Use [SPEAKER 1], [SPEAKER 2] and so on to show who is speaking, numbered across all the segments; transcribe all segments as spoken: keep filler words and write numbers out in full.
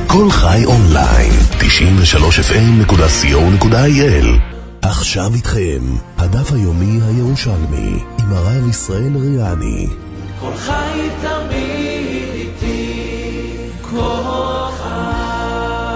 [SPEAKER 1] כל חי אונליין, תשעים ושלוש אף אם נקודה סי או נקודה איי אל. עכשיו איתכם, הדף היומי הירושלמי, עם הרב ישראל ריאני.
[SPEAKER 2] כל חי תמיד איתי, כל חי.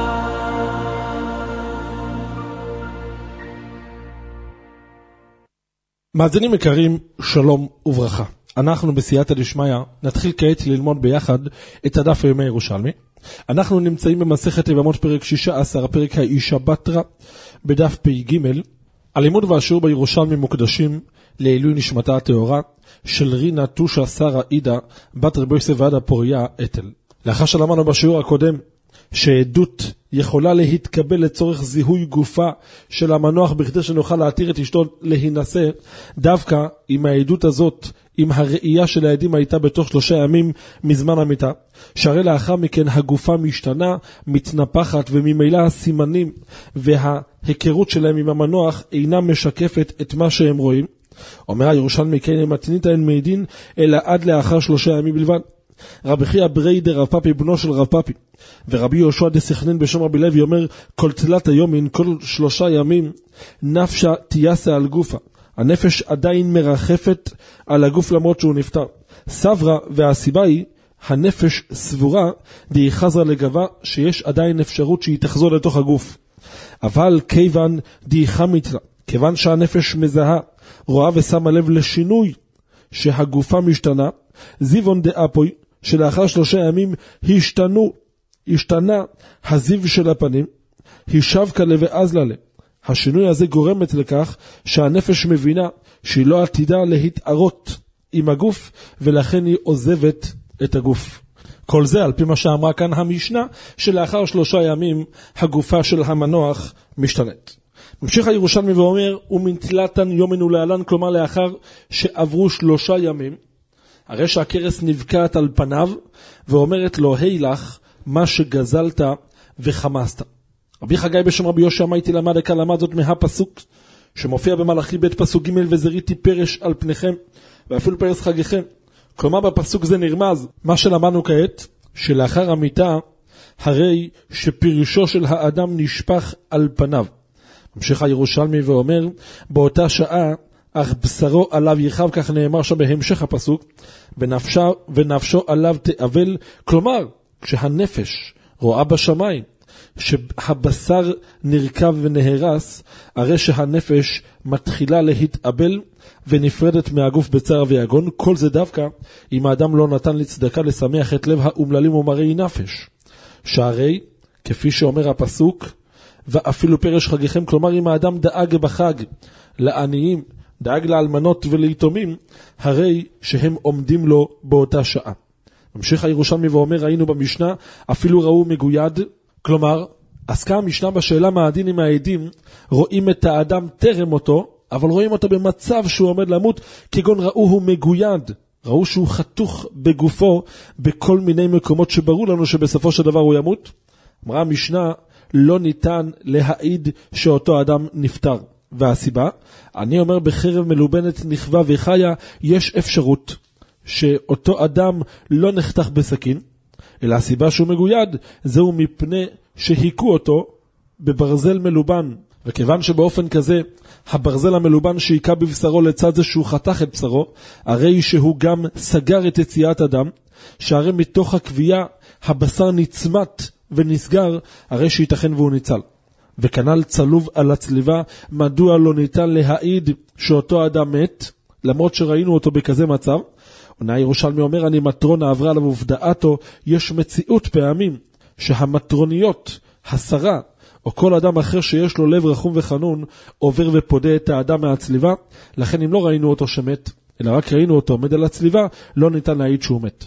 [SPEAKER 3] מאזינים יקרים, שלום וברכה. אנחנו בסייעתא דשמיא נתחיל כעת ללמוד ביחד את הדף היומי הירושלמי. אנחנו נמצאים במסכת יבמות פרק שישה עשר, הפרק האישה בתרא, בדף פ"ג. הלימוד והשיעור בירושלמי מוקדשים לעילוי נשמתה הטהורה של רינה טושה שרה עידה בת רבי יוסף ועדה פוריה אתל. לאחר שלמדנו בשיעור הקודם שעדות יכולה להתקבל לצורך זיהוי גופה של המנוח בכדי שנוכל להתיר את אשתו להינשא, דווקא עם העדות הזאת, עם הראייה של העדים הייתה בתוך שלושה ימים מזמן המיטה, שהרי לאחר מכן הגופה משתנה, מתנפחת, וממילא הסימנים וההיכרות שלהם עם המנוח אינה משקפת את מה שהם רואים. אומר הירושלמי, כן מתנית אין מעידין אלא עד לאחר שלושה ימים בלבד. רבי חייא בריידר רב פאפי בנו של רב פאפי ורבי יהושע דסכנין בשם רבי לוי אומר, כל תלת היומין, כל שלושה ימים נפשה תייסה על גופה, הנפש עדיין מרחפת על הגוף למרות שהוא נפטר. סברה, והסיבה היא הנפש סבורה די חזרה לגבה שיש עדיין אפשרות שהיא תחזור לתוך הגוף, אבל כיוון די חמיתלה, כיוון שהנפש מזהה, רואה ושמה לב לשינוי שהגופה משתנה, זיוון דאפוי, שלאחר שלושה ימים השתנו, השתנה הזיו של הפנים, הישב כלה ואז ללה. השינוי הזה גורמת לכך שהנפש מבינה שהיא לא עתידה להתערות עם הגוף, ולכן היא עוזבת את הגוף. כל זה על פי מה שאמרה כאן המשנה, שלאחר שלושה ימים הגופה של המנוח משתנית. ממשיך הירושלמי ואומר, ומנטילתן יומין ולהלן, כלומר לאחר שעברו שלושה ימים, הרי שהכרס נבקעת על פניו, ואומרת לו, היי לך, מה שגזלת וחמסת. רבי חגי בשם רבי יושע אמייתי למד הקל למד זאת מהפסוק, שמופיע במלאכי בית פסוק ג' וזריתי פרש על פניכם, ואפילו פרס חגיכם. כלומר בפסוק זה נרמז, מה שלמדנו כעת, שלאחר המיטה, הרי שפרשו של האדם נשפך על פניו. ממשיך הירושלמי ואומר, באותה שעה, אך בשרו עליו יחב, כך נאמר שם בהמשך הפסוק, ונפשו, ונפשו עליו תאבל. כלומר, כשהנפש רואה בשמיים, שהבשר נרכב ונהרס, הרי שהנפש מתחילה להתאבל ונפרדת מהגוף בצער ויגון. כל זה דווקא אם האדם לא נתן לצדקה לשמח את לב האומללים ומראי נפש, שהרי כפי שאומר הפסוק, ואפילו פרש חגיכם, כלומר אם האדם דאג בחג לעניים, דאג לאלמנות וליתומים, הרי שהם עומדים לו באותה שעה. ממשיך הירושלמי ואומר, ראינו במשנה אפילו ראו מגויד, כלומר עסקה המשנה בשאלה מה הדין עם העדים, רואים את האדם טרם אותו, אבל רואים אותו במצב שהוא עומד למות, כגון ראו הוא מגויד, ראו שהוא חתוך בגופו בכל מיני מקומות שברור לנו שבסופו של דבר הוא ימות. אמרה המשנה, לא ניתן להעיד שאותו אדם נפטר. והסיבה, אני אומר בחרב מלובנת נכווה וחיה, יש אפשרות שאותו אדם לא נחתך בסכין, אלא הסיבה שהוא מגויד, זהו מפני שהיקו אותו בברזל מלובן, וכיוון שבאופן כזה, הברזל המלובן שהיקה בבשרו לצד זה שהוא חתך את בשרו, הרי שהוא גם סגר את יציאת אדם, שהרי מתוך הקביעה הבשר נצמת ונסגר, הרי שייתכן והוא ניצל. וכנ"ל צלוב על הצליבה, מדוע לא ניתן להעיד שאותו אדם מת, למרות שראינו אותו בכזה מצב. עונה ירושלמי אומר, אני מטרונה עברה עליו ובדעתו, יש מציאות פעמים שהמטרוניות, השרה, או כל אדם אחר שיש לו לב רחום וחנון, עובר ופודה את האדם מהצליבה, לכן אם לא ראינו אותו שמת, אלא רק ראינו אותו עומד על הצליבה, לא ניתן להעיד שהוא מת.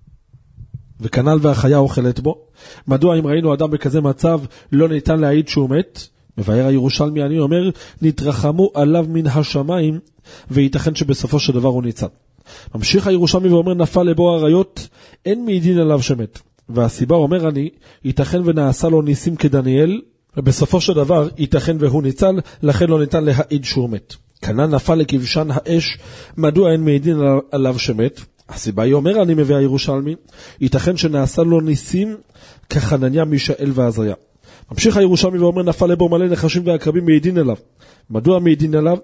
[SPEAKER 3] וכנ"ל והחיה אוכלת בו, מדוע אם ראינו אדם בכזה מצב לא ניתן להעיד שהוא מת? מבאר הירושלמי אני אומר, נתרחמו עליו מן השמיים, וייתכן שבסופו של דבר הוא ניצל. ממשיך הירושלמי ואומר, נפל לבו עריות, אין מעידין עליו שמת. והסיבה אומר אני, ייתכן ונעשה לו ניסים כדניאל, ובסופו של דבר ייתכן והוא ניצל, לכן לא ניתן להעיד שהוא מת. כנ"ל נפל לכבשן האש, מדוע אין מעידין עליו שמת? הסיבה היא אומר, אני מביא הירושלמי, ייתכן שנעשה לו ניסים כחנניה, מישאל ועזריה. ממשיך הירושלמי ואומר, נפל לבור מלא נחשים ועקרבים מעידין אליו. מדוע מעידין אליו?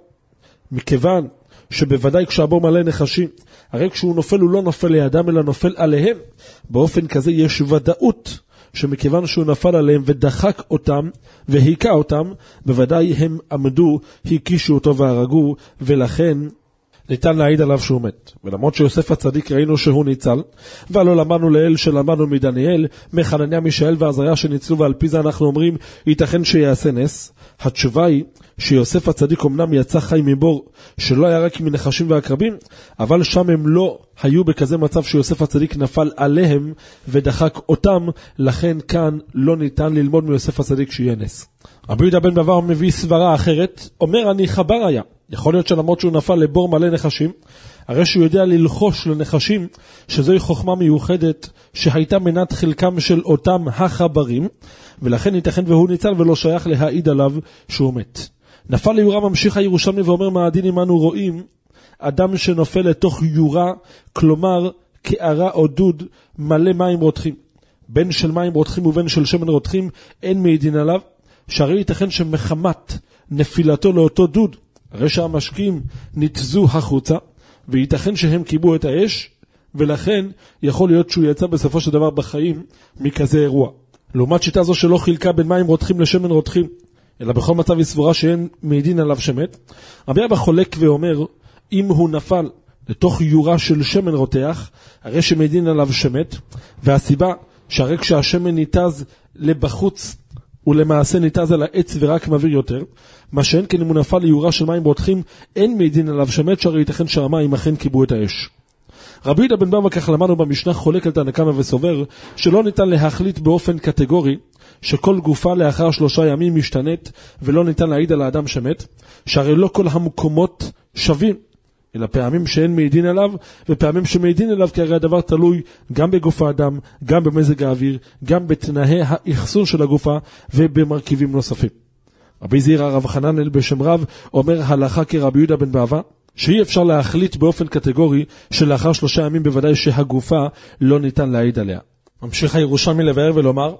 [SPEAKER 3] מכיוון שבוודאי כשהבור מלא נחשים, הרי כשהוא נופל הוא לא נופל לידם אלא נופל עליהם. באופן כזה יש ודאות שמכיוון שהוא נפל עליהם ודחק אותם והיקע אותם, בוודאי הם עמדו, הקישו אותו והרגו, ולכן ניתן להעיד עליו שהוא מת. ולמרות שיוסף הצדיק ראינו שהוא ניצל, ולא למדנו לאל שלמדנו מדניאל, מחנניה, מישאל ועזריה שניצלו, ועל פי זה אנחנו אומרים, ייתכן שיעשה נס. התשובה היא שיוסף הצדיק אמנם יצא חי מבור שלא היה רק מנחשים ועקרבים, אבל שם הם לא היו בכזה מצב שיוסף הצדיק נפל עליהם ודחק אותם, לכן כאן לא ניתן ללמוד מיוסף הצדיק שיהיה נס. רבי יהודה בן בבא מביא סברה אחרת, אומר אני חבר היה. יכול להיות שלמרות שהוא נפל לבור מלא נחשים, הרי שהוא יודע ללחוש לנחשים שזוהי חוכמה מיוחדת שהייתה מנת חלקם של אותם החברים, ולכן ייתכן והוא ניצל ולא שייך להעיד עליו שהוא מת. נפל ליורה, ממשיך הירושלמי ואומר, מה הדין אם אנו רואים אדם שנופל לתוך יורה, כלומר קערה או דוד מלא מים רותחים, בין של מים רותחים ובין של שמן רותחים, אין מעידין עליו, שהרי ייתכן שמחמת נפילתו לאותו דוד, הרי שהמשקים נתזו החוצה, וייתכן שהם קיבו את האש, ולכן יכול להיות שהוא יצא בסופו של דבר בחיים מכזה אירוע. לעומת שיטה זו שלא חילקה בין מים רותחים לשמן רותחים, אלא בכל מצב היא סבורה שאין מעידין עליו שמת. רבי אבא חולק ואומר, אם הוא נפל לתוך יורה של שמן רותח, הרי שמעידין עליו שמת, והסיבה שהרי כשהשמן ניתז לבחוץ, ולמעשה ניתז על העץ ורק מביר יותר, מה שאין כן אם הוא נפל ליורה של מים רותחים, אין מעידין עליו שמת, שהרי ייתכן שהמים אכן קיבו את האש. רבי יהודה בן בבא, כך למדנו במשנה, חולק על תנא קמא וסובר שלא ניתן להחליט באופן קטגורי שכל גופה לאחר שלושה ימים משתנית ולא ניתן להעיד על האדם שמת, שהרי לא כל המקומות שווים, אלא פעמים שאין מעידין עליו ופעמים שמעידין עליו, כי הרי הדבר תלוי גם בגוף האדם, גם במזג האוויר, גם בתנאי האחסון של הגופה ובמרכיבים נוספים. רבי זעיר הרב חננאל בשם רב אומר הלכה כרבי יהודה בן בבא, שאי אפשר להחליט באופן קטגורי שלאחר שלושה ימים בוודאי שהגופה לא ניתן להעיד עליה. ממשיך הירושלמי לבאר ולומר,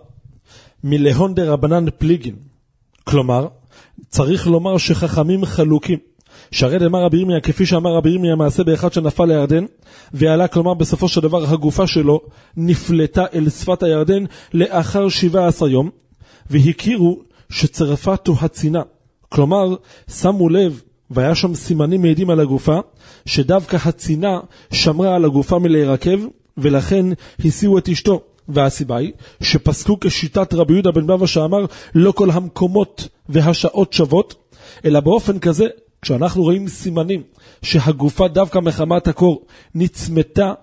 [SPEAKER 3] מלהון דרבנן פליגין, כלומר צריך לומר שחכמים חלוקים, שהרי דאמר רבי ירמיה, כפי שאמר רבי ירמיה, מעשה באחד שנפל לירדן ועלה, כלומר בסופו של דבר הגופה שלו נפלטה אל שפת הירדן לאחר שבעה עשר יום, והכירו שצרפתו הצינה, כלומר שמו לב והיה שם סימנים מעידים על הגופה, שדווקא הצינה שמרה על הגופה מלהירקב, ולכן הסיעו את אשתו. והסיבה היא שפסקו כשיטת רבי יהודה בן בבא שאמר לא כל המקומות והשעות שוות, אלא באופן כזה כשאנחנו רואים סימנים שהגופה דווקא מחמת הקור נצמתה,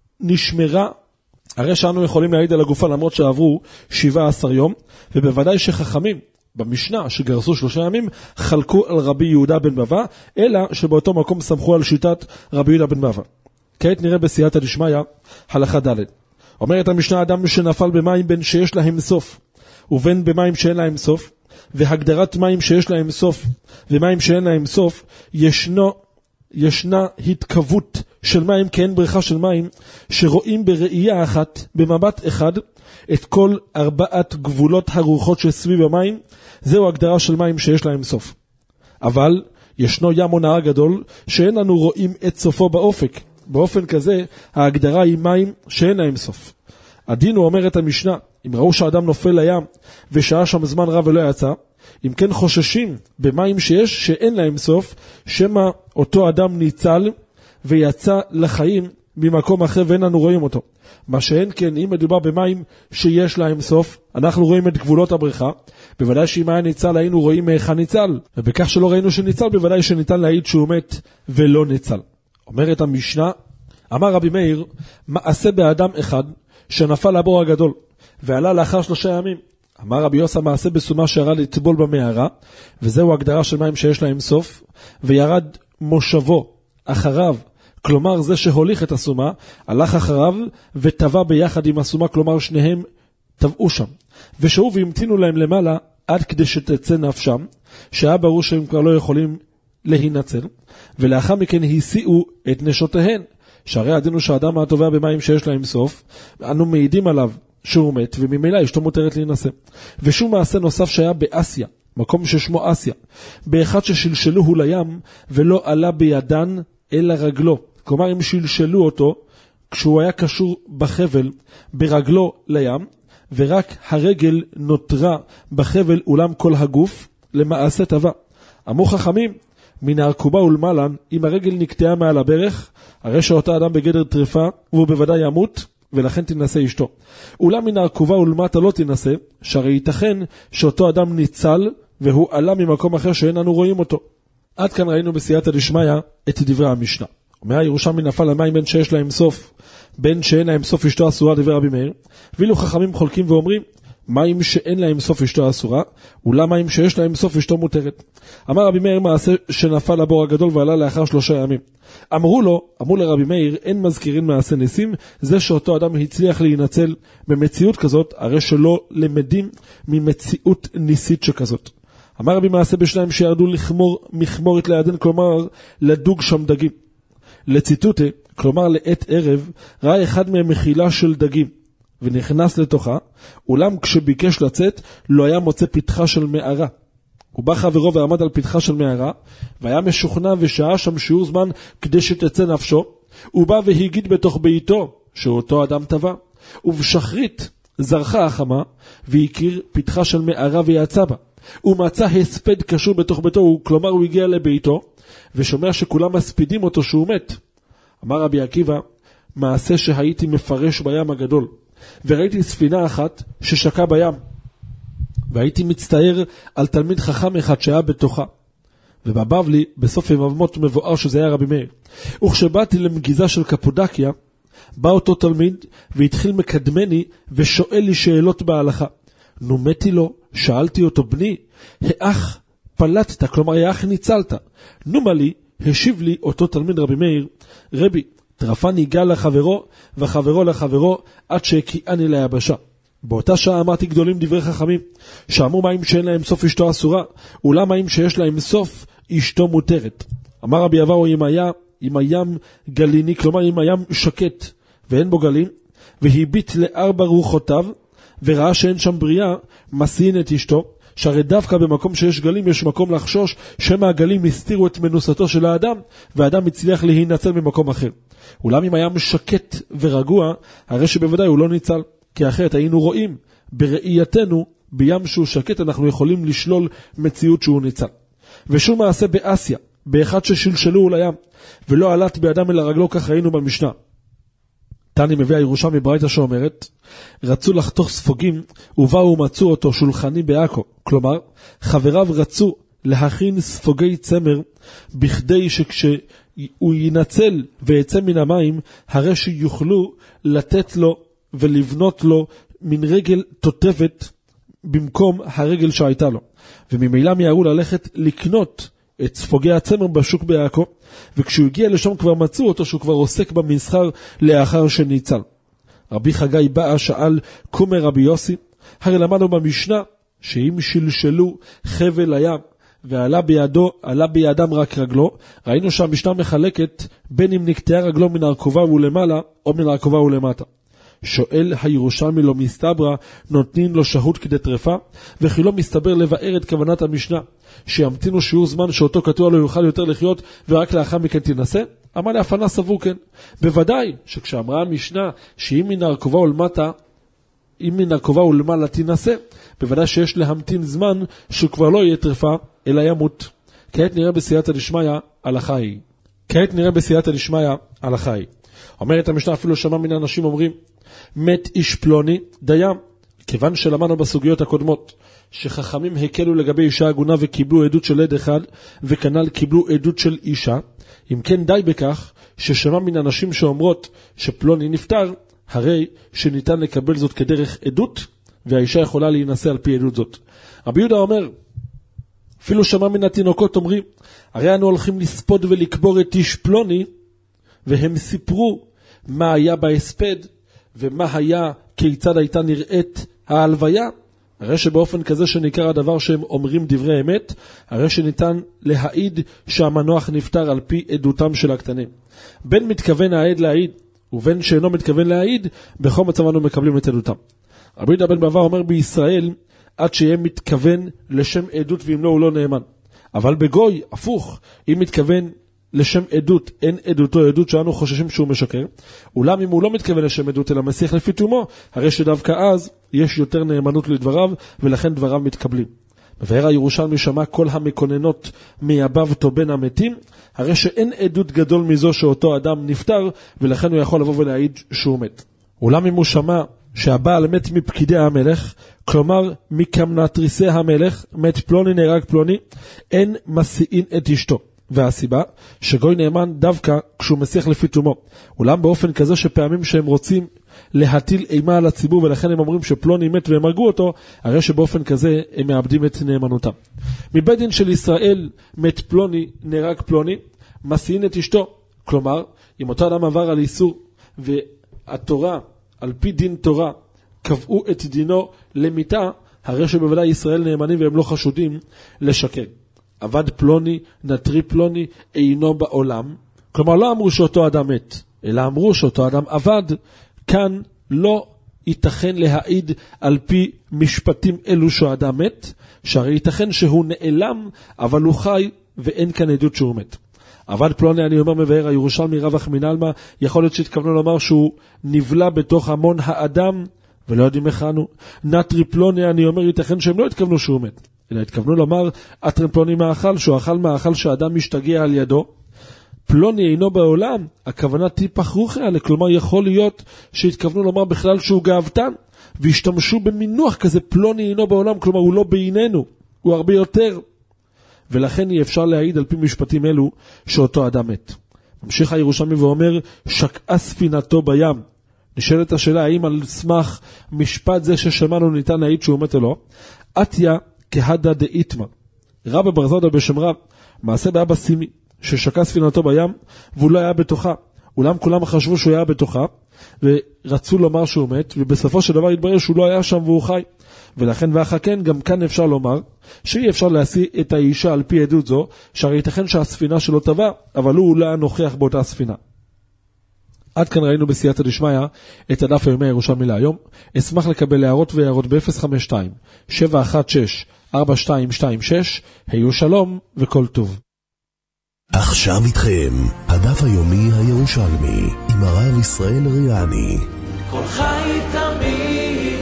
[SPEAKER 3] נשמרה, הרי שאנו יכולים להעיד על הגופה למרות שעברו שבעה עשר יום, ובוודאי שחכמים במשנה שגרסו שלושה ימים חלקו על רבי יהודה בן בבא, אלא שבאותו מקום סמכו על שיטת רבי יהודה בן בבא. כעת נראה בסייעתא דשמיא הלכה ד'. אומרת המשנה, אדם שנפל במים בין שיש להם סוף ובין במים שאין להם סוף, והגדרת מים שיש להם סוף ומים שאין להם סוף, ישנו, ישנה התקוות של מים כאין בריכה של מים, שרואים בראייה אחת, במבט אחד, את כל ארבעת גבולות הרוחות שסביב המים, זהו הגדרה של מים שיש להם סוף. אבל ישנו ים או נהר גדול שאין לנו רואים את סופו באופק. באופן כזה ההגדרה היא מים שאין להם סוף. הדין הוא, אומר את המשנה, אם ראו שאדם נופל לים ושעה שם זמן רב ולא יצא, אם כן חוששים במים שיש שאין להם סוף, שמה אותו אדם ניצל ויצא לחיים ממקום אחר ואין לנו רואים אותו. מה שאין כן, אם מדובר במים שיש להם סוף, אנחנו רואים את גבולות הבריכה, בוודאי שאם היה ניצל היינו רואים מאיכה ניצל, ובכך שלא ראינו שניצל, בוודאי שניתן להעיד שהוא מת ולא ניצל. אומרת המשנה, אמר רבי מאיר, מעשה באדם אחד שנפל לבור הגדול ועלה לאחר שלושה ימים. אמר רבי יוסי, מעשה בסומה שירד לטבול במערה, וזהו הגדרה של מים שיש להם סוף, וירד מושבו אחריו, כלומר זה שהוליך את הסומה, הלך אחריו וטבע ביחד עם הסומה, כלומר שניהם טבעו שם, ושהו והמתינו להם למעלה עד כדי שתצא נפשם, שהיה ברור שהם כבר לא יכולים להינצל, ולאחר מכן הסיעו את נשותיהן, שהרי הדין הוא שהאדם הטובע במים שיש להם סוף, אנו מעידים עליו שהוא מת, וממילא אשתו מותרת להינשא. ושום מעשה נוסף שהיה באסיה, מקום ששמו אסיה, באחד ששלשלוהו לים, ולא עלה בידן אלא רגלו. כלומר, אם שלשלו אותו, כשהוא היה קשור בחבל, ברגלו לים, ורק הרגל נותרה בחבל אולם כל הגוף, למעשה טבע. אמרו חכמים, מן הארכובה ולמעלן, אם הרגל נקטעה מעל הברך, הרי שאותה אדם בגדר טרפה, והוא בוודאי ימות, ולכן תנסה אשתו. אולם מן הארכובה ולמטה לא תנסה, שהרי ייתכן שאותו אדם ניצל, והוא עלה ממקום אחר שאין אנו רואים אותו. עד כאן ראינו בסייעתא דשמיא את דברי המשנה. אומר הירושלמי נפל למים בין שיש להם סוף, בין שאין להם סוף אשתו אסורה, דבר רבי מאיר. ואילו חכמים חולקים ואומרים, מים שאין להם סוף אשתו אסורה, אולם מים שיש להם סוף אשתו מותרת. אמר רבי מאיר מעשה שנפל לבור הגדול ועלה לאחר שלושה ימים. אמרו לו, אמרו לרבי מאיר, אין מזכירים מעשה ניסים, זה שאותו אדם הצליח להינצל במציאות כזאת, הרי שלא למדים ממציאות ניסית שכזאת. אמר רבי מעשה בשניים שירדו לחמור מחמורת לידן, כלומר לדוג שם דגים. לציטוטה, כלומר לעת ערב, ראה אחד מהם מחילה של דגים, ונכנס לתוכה, אולם כשביקש לצאת, לא היה מוצא פתחה של מערה. הוא בא חברו ועמד על פתחה של מערה, והיה משוכנע ושעה שם שיעור זמן כדי שתצא נפשו, הוא בא והגיד בתוך ביתו, שאותו אדם טבע, ובשחרית זרחה החמה, והכיר פתחה של מערה ויצא בה. הוא מצא הספד קשור בתוך ביתו, כלומר הוא הגיע לביתו, ושומע שכולם מספידים אותו שהוא מת. אמר רבי עקיבא, מעשה שהייתי מפרש בים הגדול, וראיתי ספינה אחת ששקעה בים, והייתי מצטער על תלמיד חכם אחד שהיה בתוכה. ובבבלי, בסוף יממות מבואר שזה היה רבי מאיר. וכשבאתי למגיזה של קפודקיה, בא אותו תלמיד והתחיל מקדמני ושואל לי שאלות בהלכה. נומתי לו, שאלתי אותו, בני, האח פלטת, כלומר האח ניצלת. נומה לי, השיב לי אותו תלמיד רבי מאיר, רבי, טרפה ניגע לחברו וחברו לחברו עד שהקיעני ליבשה. באותה שעה אמרתי גדולים דברי חכמים, שאמרו מים שאין להם סוף אשתו אסורה, אולם מים שיש להם סוף אשתו מותרת. אמר רבי אבאו, אם היה, אם הים גליני, כלומר אם הים שקט ואין בו גלים, והביט לארבע רוחותיו, וראה שאין שם בריאה, מסין את אשתו, שהרי דווקא במקום שיש גלים יש מקום לחשוש שמא הגלים הסתירו את מנוסתו של האדם, והאדם הצליח להינצל ממקום אחר. אולם אם הים שקט ורגוע, הרי שבוודאי הוא לא ניצל, כי אחרת היינו רואים בראייתנו, בים שהוא שקט אנחנו יכולים לשלול מציאות שהוא ניצל. ושום מעשה באסיה, באחד ששלשלו לים, ולא עלת באדם אל הרגלו, כך ראינו במשנה. תני מביא הירושלמי ברייתא שאומרת, רצו לחתוך ספוגים, ובאו ומצאו אותו שולחני בעכו. כלומר, חבריו רצו להכין ספוגי צמר, בכדי שכשהוא ינצל ויצא מן המים, הרי שיוכלו לתת לו ולבנות לו מן רגל תותבת במקום הרגל שהייתה לו. וממילא מיהרו ללכת לקנות את ספוגי הצמר בשוק בעכו, וכשהוא הגיע לשם כבר מצאו אותו שהוא כבר עוסק במסחר לאחר שניצל. רבי חגי בא שאל קומר רבי יוסי, הרי למדנו במשנה שאם שלשלו חבל הים ועלה בידו, עלה בידם רק רגלו, ראינו שהמשנה מחלקת בין אם נקטעה רגלו מן הרכובה ולמעלה או מן הרכובה ולמטה. שואל הירושלמי לא מסתברא, נותנים לו שהות כדי טרפה, וכי לא מסתבר לבאר את כוונת המשנה, שימתינו שיעור זמן שאותו קטוע לא יוכל יותר לחיות, ורק לאחר מכן תנסה? אמר להפנה סבור כן. בוודאי שכשאמרה המשנה שאם מן הרכובה ולמטה, אם מן הרכובה ולמעלה תנסה, בוודאי שיש להמתין זמן שכבר לא יהיה טרפה, אלא ימות. כעת נראה בסייעתא דשמיא הלכה היא. כעת נראה בסייעתא דשמיא הלכה היא. אומרת המשנה, אפילו שמע מן האנשים אומרים, מת איש פלוני דיים, כיוון שלמדנו בסוגיות הקודמות שחכמים הקלו לגבי אישה עגונה וקיבלו עדות של עד אחד, וכנ"ל קיבלו עדות של אישה. אם כן די בכך ששמע מן אנשים שאומרות שפלוני נפטר, הרי שניתן לקבל זאת כדרך עדות, והאישה יכולה להינשא על פי עדות זאת. רבי יהודה אומר, אפילו שמע מן התינוקות אומרים, הרי אנו הולכים לספוד ולקבור את איש פלוני, והם סיפרו מה היה בהספד, ומה היה, כיצד הייתה נראית ההלוויה. הרי שבאופן כזה שנקרא הדבר שהם אומרים דברי אמת, הרי שניתן להעיד שהמנוח נפטר על פי עדותם של הקטנים. בין מתכוון העד להעיד, ובין שאינו מתכוון להעיד, בכל מצב אנו מקבלים את עדותם. רבי יהודה בן בבא אומר בישראל, עד שיהיה מתכוון לשם עדות, ואם לא הוא לא נאמן. אבל בגוי, הפוך, אם מתכוון לשם עדות, אין עדותו עדות שאנו חוששים שהוא משקר, אולם אם הוא לא מתכוון לשם עדות אלא משיח לפי תומו, הרי שדווקא אז יש יותר נאמנות לדבריו, ולכן דבריו מתקבלים. מבאר הירושלמי שמע כל המקוננות מייבבתו בין המתים, הרי שאין עדות גדול מזו שאותו אדם נפטר, ולכן הוא יכול לבוא ולהעיד שהוא מת. אולם אם הוא שמע שהבעל מת מפקידי המלך, כלומר מקמנטריסי המלך, מת פלוני נהרג פלוני, אין מסיעין את אשתו. והסיבה שגוי נאמן דווקא כשהוא משיח לפי תומו. אולם באופן כזה שפעמים שהם רוצים להטיל אימה על הציבור, ולכן הם אומרים שפלוני מת והם הרגו אותו, הרי שבאופן כזה הם מאבדים את נאמנותם. מבית דין של ישראל מת פלוני נהרג פלוני, מסיעין את אשתו. כלומר, אם אותו אדם עבר על איסור, והתורה על פי דין תורה קבעו את דינו למיתה, הרי שבוודאי ישראל נאמנים והם לא חשודים לשקר. עבד פלוני, נטרי פלוני, אינו בעולם. כלומר, לא אמרו שאותו אדם מת, אלא אמרו שאותו אדם עבד. כאן לא ייתכן להעיד על פי משפטים אלו שהאדם מת, שהרי ייתכן שהוא נעלם, אבל הוא חי ואין כאן עדות שהוא מת. עבד פלוני, אני אומר מבאר הירושלמי רווח מנעלמה, יכול להיות שהתכוונו לומר שהוא נבלע בתוך המון האדם, ולא יודעים איך אנו. נטרי פלוני, אני אומר, ייתכן שהם לא התכוונו שהוא מת, אלא התכוונו לומר, אטרי פלוני מאכל, שהוא אכל מאכל שהאדם משתגע על ידו. פלוני אינו בעולם, הכוונה טיפח רוחי עלי, כלומר יכול להיות שהתכוונו לומר בכלל שהוא גאוותן, והשתמשו במינוח כזה, פלוני אינו בעולם, כלומר הוא לא בעיננו, הוא הרבה יותר. ולכן אי אפשר להעיד על פי משפטים אלו שאותו אדם מת. ממשיך הירושלמי ואומר, שקעה ספינתו בים. נשאלת השאלה, האם על סמך משפט זה ששמענו ניתן להעיד שהוא מת או לא? עתיה כהדה דאיתמה. רבא בר זודה בשם רב, מעשה באבא סימי, ששקעה ספינתו בים, והוא לא היה בתוכה. אולם כולם חשבו שהוא היה בתוכה, ורצו לומר שהוא מת, ובסופו של דבר התברר שהוא לא היה שם והוא חי. ולכן ואחר כן, גם כאן אפשר לומר, שאי אפשר להשיא את האישה על פי עדות זו, שהרי ייתכן שהספינה שלו טבע, אבל הוא לא נוכח באותה ספינה. עד כאן ראינו בסייעתא דשמיא את הדף היומי הירושלמי להיום. אשמח לקבל הערות והערות ב-אפס חמש שתיים שבע אחת שש ארבע שתיים שתיים שש. היו שלום וכל טוב.
[SPEAKER 1] עכשיו איתכם הדף היומי הירושלמי עם הרב ישראל ריאני.
[SPEAKER 2] כל חי תמיד